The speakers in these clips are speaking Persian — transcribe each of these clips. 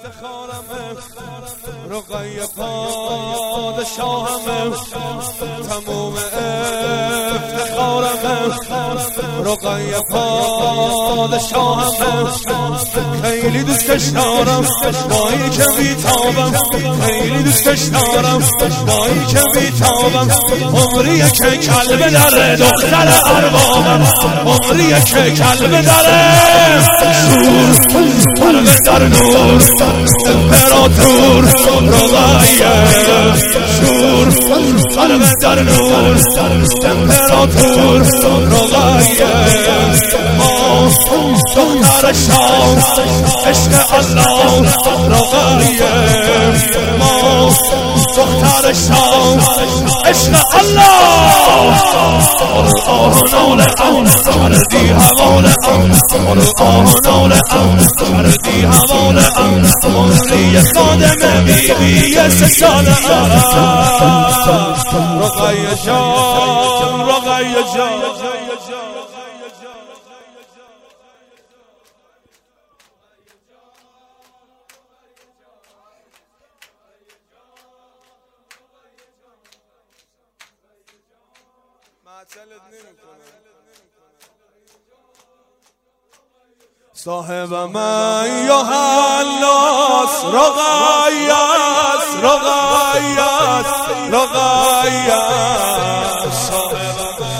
افتخارمه، رقیه پادشاهمه، تموم افتخارمه، رقیه پادشاهمه. خیلی دوستش دارم با این که بیتابم، خیلی دوستش دارم با این که بیتابم. عمریه که کلب داره دختر اربابم، عمریه که کلب داره شور قلب در نور امپراتور رقیه، شور قلب در نور امپراتور رقیه. ما دختر شام عشق الله رقیه، ما دختر شام عشق الله. آه ناله کردی حواله، آه ناله کردی حواله. عمری خادم بیبی سساله، رقیه جان رقیه جان. صاحب من یا حلاس رقیاس رقیاس رقیاس. صاحب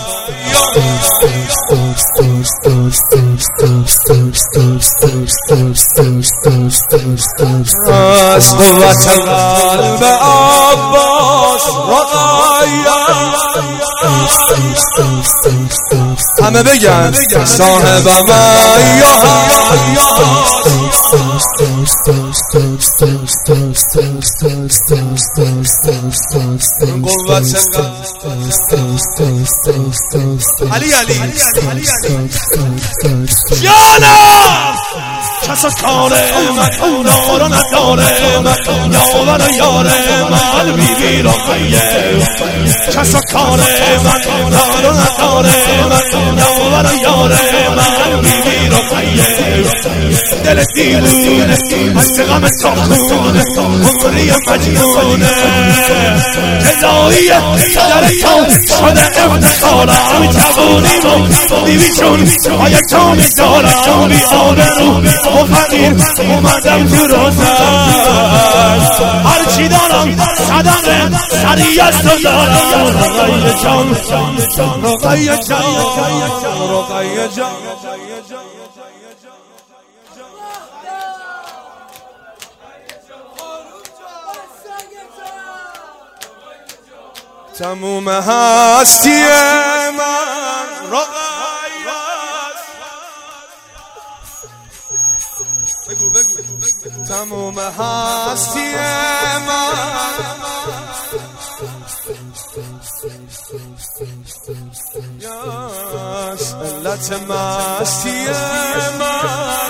از قوت قلب عباس رقیاس. همه بگن صاحب من یا علی علی جانم. کس از کار من دار نداره، من یاور یار من بیبی رقیه. کس از کار من دار نداره، من یاور یار من بیبی رقیه. دل دیوونه از غم ساخونه، عمری مجنونه، جزاییه در تو شده افتخارم. جوونیمو بیبی چون های تو میذارم، بی آبرو و فقیر اومدم تو روزن. هرچی دارم صدقه سری از تو دارم. رقیه جان رقیه جان رقیه جان. تموم هستی من رقیاس. بگو بگو. تموم هستی من یاس، علت مستی من.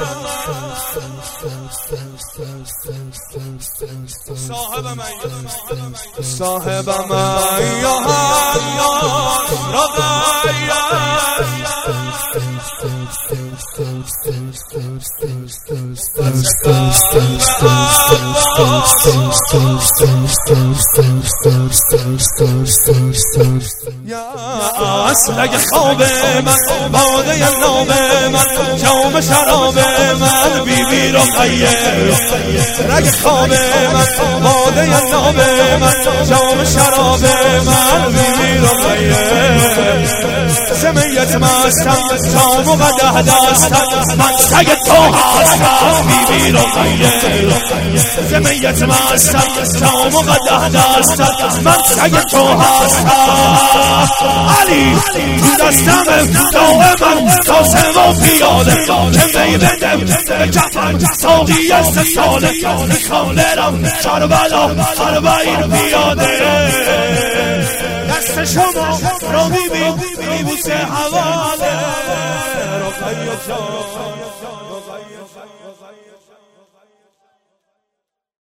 صاحب من صاحب من یا حیات رقیاس. لگه خواب من باده نام من، جام شراب من بیبی رقیه. لگه خواب من باده نام من، جام شراب من بیبی رقیه. سمیت مستم جام و قدح دستم، من سگ تو هستم بیبی رقیه. سمیت مستم جام و قدح دستم، من سگ تو هستم. علی تو دستم دائما قاسم و پیاده، که می بدم به کفن ساقی است ساله. میخوام برم کربلا اربعین پیاده. دست شما رو میبین میبوسه حواله. رقیه جان